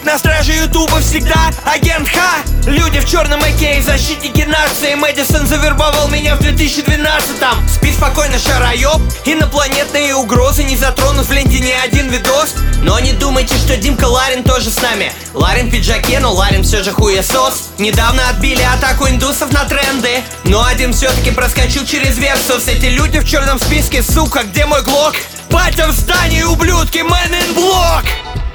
На страже ютуба всегда агент Х. Люди в черном окей, защитники нации. Мэдисон завербовал меня в 2012-м. Спи спокойно, шароёб. Инопланетные угрозы не затронут в ленте ни один видос. Но не думайте, что Димка Ларин тоже с нами. Ларин в пиджаке, но Ларин все же хуесос. Недавно отбили атаку индусов на тренды, но один все-таки проскочил через Версус. Эти люди в черном списке, сука, где мой глок? Батя в здании, ублюдки, Man in Block!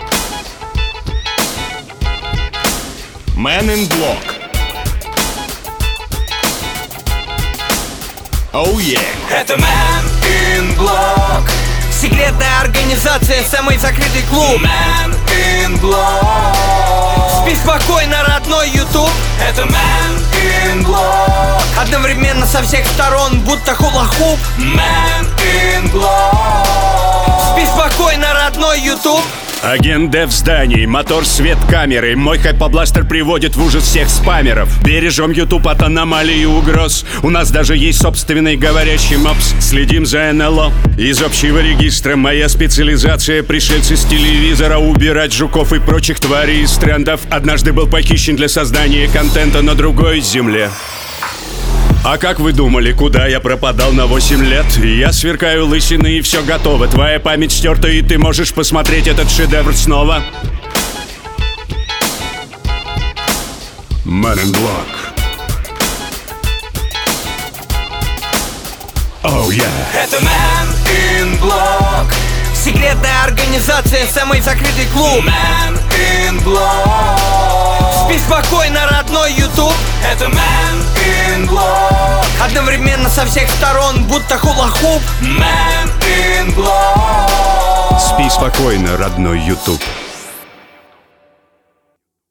Man in Block. Oh yeah. Это Man in Block. Секретная организация, самый закрытый клуб. Man in Block. Спи спокойно, родной YouTube. Это Man in Block. Одновременно со всех сторон, будто хула-хуп. Man in Block. Спи спокойно, родной YouTube. Агент Д в здании, мотор, свет, камеры. Мой хайпобластер приводит в ужас всех спамеров. Бережем YouTube от аномалий и угроз. У нас даже есть собственный говорящий мопс. Следим за НЛО из общего регистра. Моя специализация — пришельцы с телевизора. Убирать жуков и прочих тварей из трендов. Однажды был похищен для создания контента на другой земле. А как вы думали, куда я пропадал на 8 лет? Я сверкаю лысиной и все готово. Твоя память стерта, и ты можешь посмотреть этот шедевр снова. Man in Block. Oh yeah. Это Man in Block. Секретная организация, самый закрытый клуб. Man in Block. Спи спокойно, родной YouTube. Это Man in Block. Одновременно со всех сторон, будто хула-хуп. Man in Block. Спи спокойно, родной YouTube.